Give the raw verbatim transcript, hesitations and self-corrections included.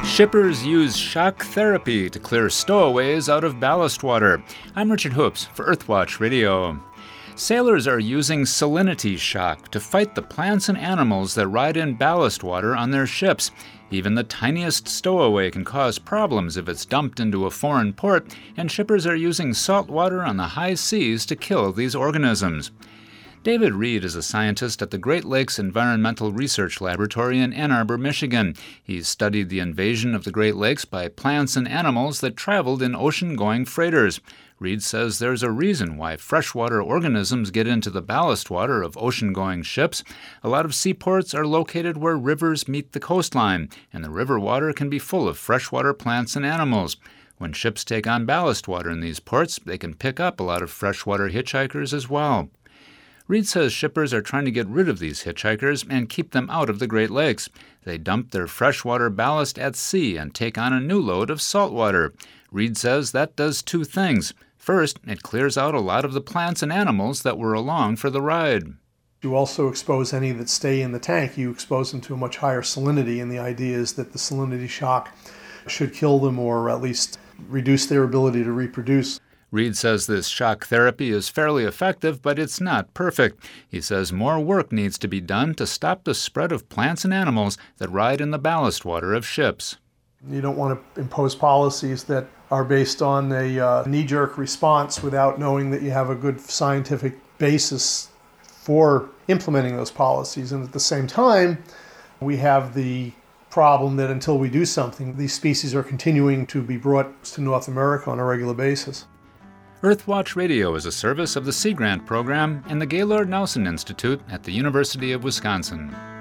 Shippers use shock therapy to clear stowaways out of ballast water. I'm Richard Hoops for Earthwatch Radio. Sailors are using salinity shock to fight the plants and animals that ride in ballast water on their ships. Even the tiniest stowaway can cause problems if it's dumped into a foreign port, and shippers are using salt water on the high seas to kill these organisms. David Reed is a scientist at the Great Lakes Environmental Research Laboratory in Ann Arbor, Michigan. He's studied the invasion of the Great Lakes by plants and animals that traveled in ocean-going freighters. Reed says there's a reason why freshwater organisms get into the ballast water of ocean-going ships. A lot of seaports are located where rivers meet the coastline, and the river water can be full of freshwater plants and animals. When ships take on ballast water in these ports, they can pick up a lot of freshwater hitchhikers as well. Reed says shippers are trying to get rid of these hitchhikers and keep them out of the Great Lakes. They dump their freshwater ballast at sea and take on a new load of saltwater. Reed says that does two things. First, it clears out a lot of the plants and animals that were along for the ride. You also expose any that stay in the tank. You expose them to a much higher salinity, and the idea is that the salinity shock should kill them or at least reduce their ability to reproduce. Reed says this shock therapy is fairly effective, but it's not perfect. He says more work needs to be done to stop the spread of plants and animals that ride in the ballast water of ships. You don't want to impose policies that are based on a uh, knee-jerk response without knowing that you have a good scientific basis for implementing those policies. And at the same time, we have the problem that until we do something, these species are continuing to be brought to North America on a regular basis. Earthwatch Radio is a service of the Sea Grant Program and the Gaylord Nelson Institute at the University of Wisconsin.